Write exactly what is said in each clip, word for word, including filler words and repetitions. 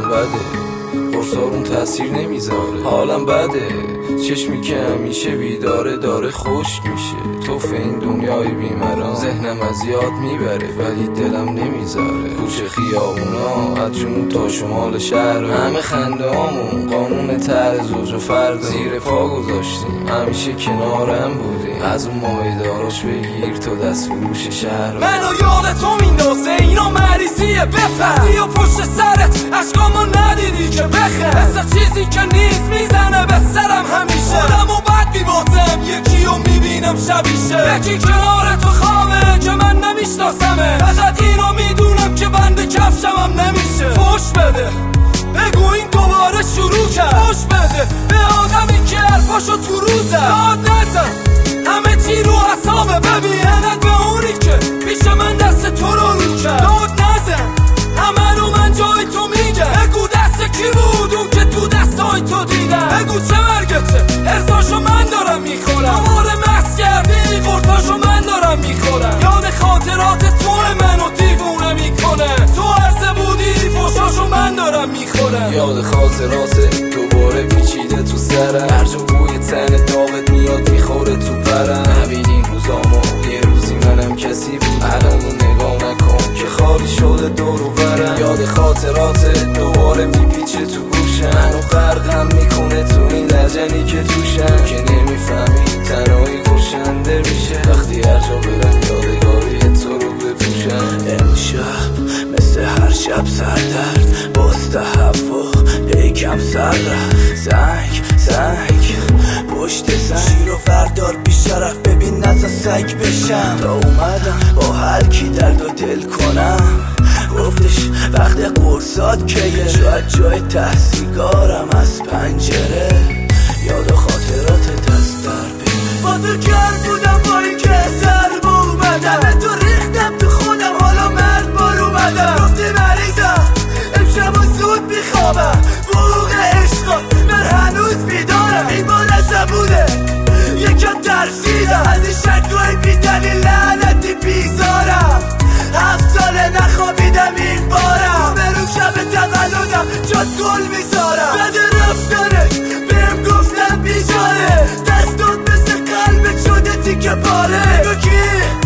بده، قرصارون تاثیر نمیذاره، حالم بده، چشمی که همیشه بیداره داره خشک میشه. تو في این دنیای بیمران ذهنم از یاد میبره ولی دلم نمیذاره. کوچه خیابونا از جنوب تا شمال شهر، همه خنده هامون قانون ته زوج و فرد زیر پا گذاشتیم، همیشه کنارم بودیم. از اون مایداراش بگیر تو دست فروش شهر. منو یاد تو میندازه اینا مریضیه، بفهمی و پشت سرت عشقامو ندیدی که بخه، مثل چیزی که نیست میزنه به سرم همیشه. خودمو بد میباتم یکیو میبینم شبیشه، یکی کنار تو خوابه که من نمیشناسمه، فقط اینو میدونم که بند کفشمم نمیشه. فوش بده بگو این دوباره شروع کرد، فوش بده به آدمی که حرفاشو تو روزه. داد نزن همه چی رو حسابه، ببین انت به اونی که پیش من دست تو رو رو کرد. داد نزن همه رو من جای تو میگه، بگو دست کی بود اون که تو دستای تو دیدم، بگو چه مرگته ارزاشو من دارم میخورم، دوباره مست کردی قرصاشو من دارم میخورم. یاد خاطرات تو منو دیوونه میکنه، تو عرضه بودی فوشاشو من دارم میخورم. یاد خاطرات دوباره پیچیده تو سرم، هر جا بوی تن داغت میاد میخوره تو پرم. نبینی روزامو یه روزی منم کسی بود، الانو نگاه نکن که خالی شده دور و برم. یاد خاطرات دوباره میپیچه تو گوشم، منو غرقم میکنه تو این لجنی که توشم، که نمیفهمی تنهایی کشنده میشه وقتی هر جا برم یادگاری تو رو بپوشم. امشب مثل هر شب سردرد باست هوا یکم سر رفت، سنگ سنگ پشت سنگ، شیر و فردار بی شرف ببین نزا سگ بشم. تا اومدم با هر کی درد و دل کنم، گفتش وقت قرصات کیه، شاید جای ته سیگارم از پنجره، یاد خاطرات دست در بینه. با تو کرد بودم با این که سر با اومدم، به تو ریختم تو خودم حالا مرد بار اومدم. گفتی مریضم امشب و زود بیخوابم، بوغ عشقات من هنوز بیدارم. این بار نبوده یکم ترسیدم از این شکوهای بی دلیل لعنتی بیزارم. هفت ساله نخوابیدم این بارم، برم شب تولدم جات گل میذارم. بده رفتنت بهم گفتم بیجاره، دستات مثل قلبت شده تیکه پاره. بگو کی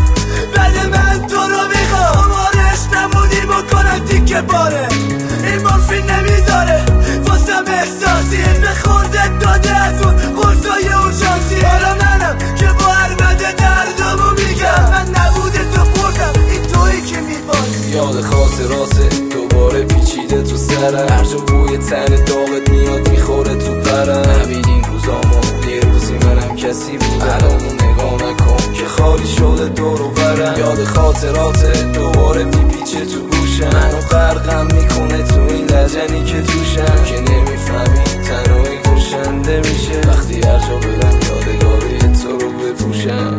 بده من تو رو میخوام، آرش نمونی بکنم تیکه پاره. این مورفین نمیذاره واسم احساسی، به خوردت داده از اون قرصای اورژانسی. حالا منم که با عربده دردمو میگم، من نبوده تو خوردم این تویی که میباسی. یاد خاطرات دوباره پیچیده تو سرم، هر جا بوی تن داغت میاد میخوره تو پرم. نبینین روزامو یه روزی منم کسی بود، الانو نگاه نکن که خالی شده دور و برم. یاد خاطرات دوباره میپیچه تو گوشم، منو غرقم میکنه تو این لجنی که توشم، که نمیفهمی تنهایی کشنده میشه وقتی هر جا برم یادگاری تو رو بپوشم.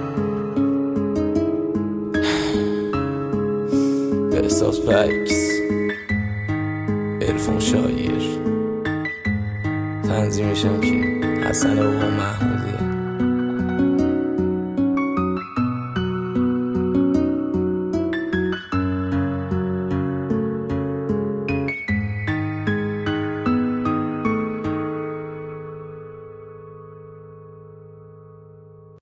احساس پکس عرفان شایر، تنظیمشم که حسن آقا محمودی.